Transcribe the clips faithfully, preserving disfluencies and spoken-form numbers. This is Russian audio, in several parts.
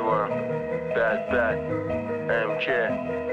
Киева, пять пять, МЧ,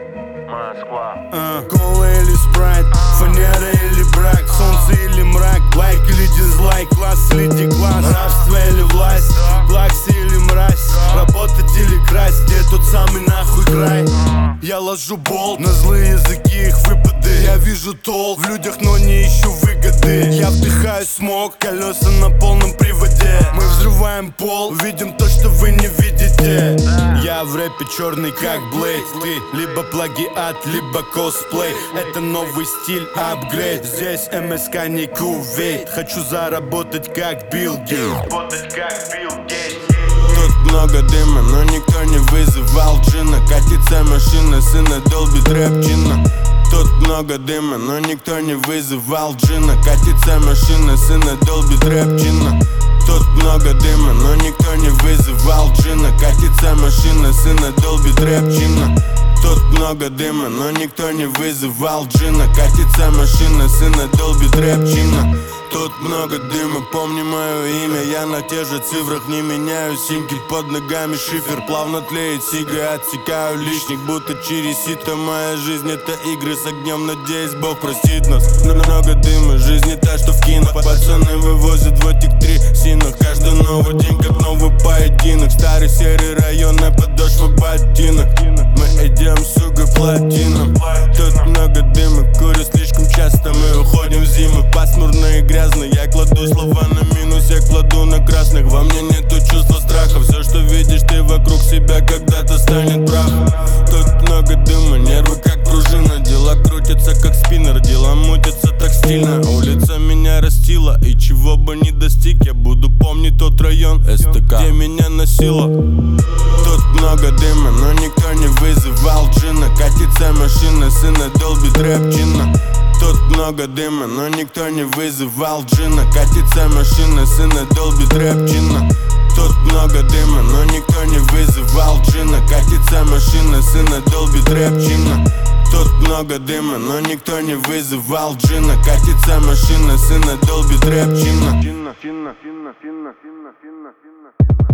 Москва. uh, Кола или спрайт, фанера или брак, солнце или мрак, лайк или дизлайк, класс или декласс, рабство или власть, плакс или мразь, работать или красть, где тот самый нахуй край. Я ложу болт на злые языки, их выпады. Я вижу толк в людях, но не ищу выгоды. Я вдыхаю смог, колеса на полном приводе. Мы взрываем пол, видим то, что вы не видите. Я в рэпе черный как Блейд. Ты либо плагиат, либо косплей. Это новый стиль, апгрейд. Здесь МСК не Кувейт. Хочу заработать как Билл Гейтс. Работать как Билл Гейтс. Тут много дыма, но никто не вызывал джина. Катится машина, сына долбит рэп-чина. Тут много дыма, но никто не вызывал джина. Катится машина, сына долбит рэп-чина. Тут много дыма, но никто не вызывал джина. Катится машина, сына долбит рэп-чина. Тут много дыма, но никто не вызывал джина. Катится машина, сына долбит рэп-чина. Тут много дыма, помни мое имя. Я на тех же цифрах не меняю. Синкель под ногами, шифер плавно тлеет. Сига, отсекаю лишних, будто через сито. Моя жизнь это игры с огнем, надеюсь, Бог простит нас. Но много дыма, жизнь не та, что в кино. Пацаны вывозят в этих три синах. Каждый новый день как новый поединок. Старый серый район на подошвах ботинок. Мы идем, сука, плотином. Тут много дыма, курю слишком часто. Мы уходим в зиму, пасмурно и грязно. Я кладу слова на минус, я кладу на красных. Во мне нету чувства страха. Все, что видишь ты вокруг себя, когда-то станет прахом. Тут много дыма, нервы как пружина. Дела крутятся как спиннер, дела мутятся так стильно. Улица меня растила, и чего бы не достиг, я буду помнить тот район СТК, где меня носило. Тут много дыма, но никто не вызывал джина. Катится машина, сына долбит рэп-чина. Тут много дыма, но никто не вызывал джина. Катится машина, сына долбит рэп-чина. Тут много дыма, но никто не вызывал джина. Катится машина, сына долбит рэп-чина. Тут много дыма, но никто не вызывал джина. Катится машина, сына долбит рэп-чина.